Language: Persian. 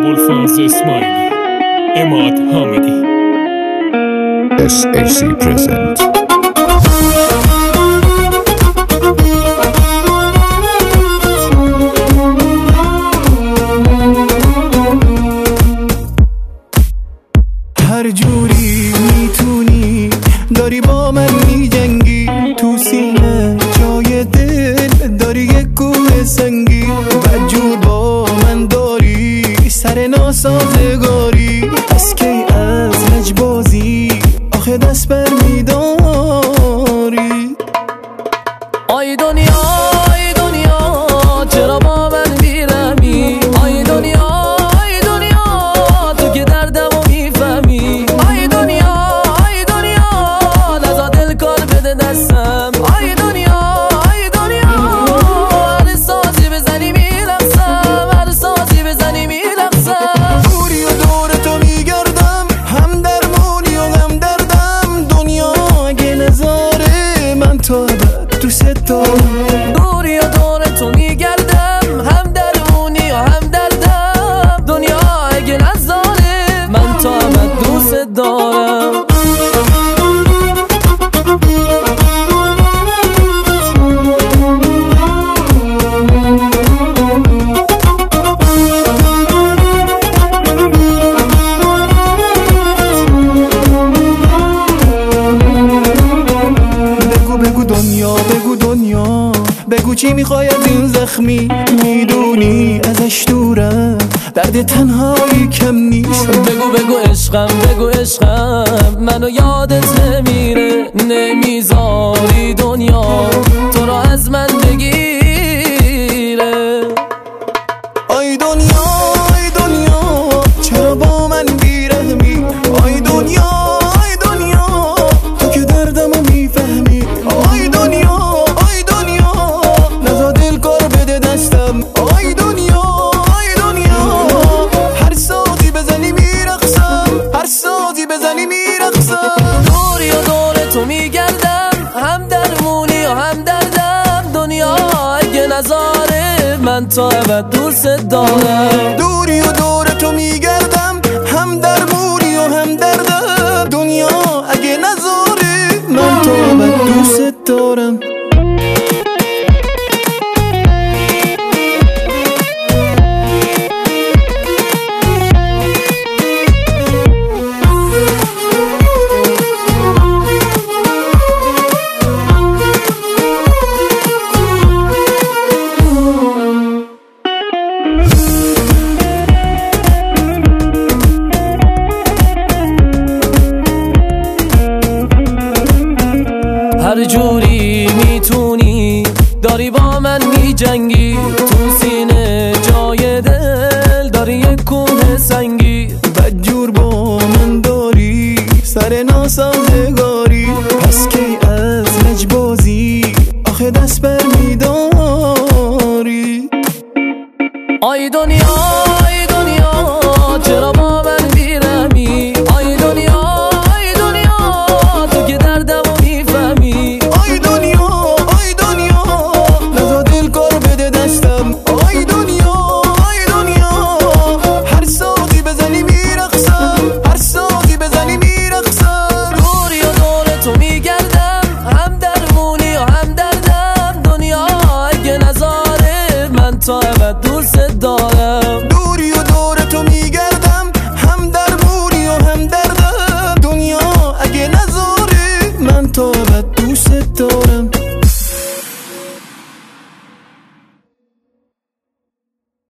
ابوالفضل اسماعیلی، اماد حامدی. SAC present. هر جوری میتونی داری با من میجنگی، تو سینه جای دل داری یک کوه سنگی، بدجور با من داری سر ناسازگاری، از کی از لجبازی آخه دست بر میداری. آی دنیا آی دنیا چرا با من بیرمی، آی دنیا آی دنیا تو که دردمو میفهمی، آی دنیا آی دنیا نزا دل کار بده دستم، آی دنیا آی دنیا هر سازی بزنی میرقصم، هر سازی بزنی میرقصم. دوری و دور تو میگردم، هم درمونی و هم دردم، دنیا اگه نذاره من تا ابد دوست دارم. دوری و دور تو میگردم، هم درمونی و هم دردم، دنیا اگه نذاره من تا ابد دوست دارم. بگو دنیا، بگو دنیا، بگو چی میخوای از این زخمی، میدونی ازش دورم درد تنهایی کم نیست. بگو عشقم، بگو عشقم منو یادت نمیره، نمیذاری دنیا تو رو از من بگیره. آی دنیا آی دنیا چرا با من بیرحمی، آی دنیا آی دنیا تو که دردمو میفهمی، آی دنیا آی دنیا نزا دل کار بده دستم، آی دنیا آی دنیا هر سازی بزنی میرقصم، هر سازی بزنی میرقصم. دوری و دور تو میگردم، هم درمونی و هم دردم، دنیا اگه نذاره من تا ابد دوست دارم. دوری و دور تو میگردم، هم درمونی و هم دردم، دنیا اگه نذاره من تا ابد دوست دارم. هر جوری میتونی داری با من میجنگی، تو سینه جای دل داری یک کوه سنگی، بدجور با من داری سر ناسازگاری، پس کی از لجبازی آخه دست بر میداری. آی دنیا آی دنیا چرا با من بیرمی، آی دنیا آی دنیا تو که دردمو میفهمی، آی دنیا آی دنیا نزا دل کار بده دستم، آی دنیا آی دنیا هر سازی بزنی میرقصم، هر سازی بزنی میرقصم. دوری و دور تو میگردم، هم درمونی و هم دردم، دنیا اگه نذاره من تا ابد دوست دارم.